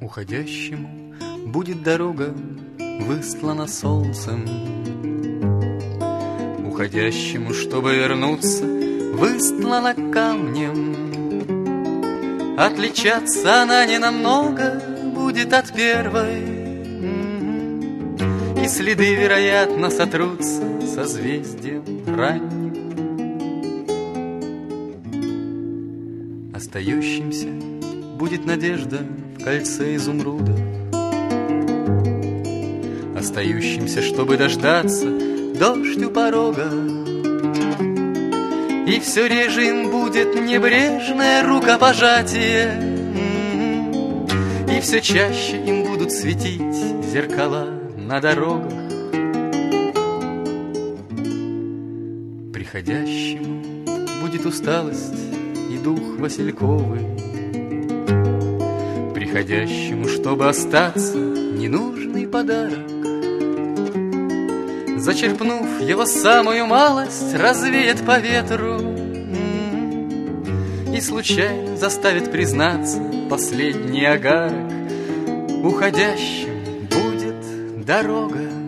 Уходящему будет дорога выстлана солнцем, уходящему, чтобы вернуться, выстлана камнем. Отличаться она ненамного будет от первой, и следы, вероятно, сотрутся созвездием ранним. Остающимся будет надежда в кольце изумруда, остающимся, чтобы дождаться дождь у порога. И все реже им будет небрежное рукопожатие, и все чаще им будут светить зеркала на дорогах. Приходящему будет усталость и дух васильковый, приходящему, чтобы остаться, ненужный подарок. Зачерпнув его самую малость, развеет по ветру и случайно заставит признаться последний огарок. Уходящим будет дорога.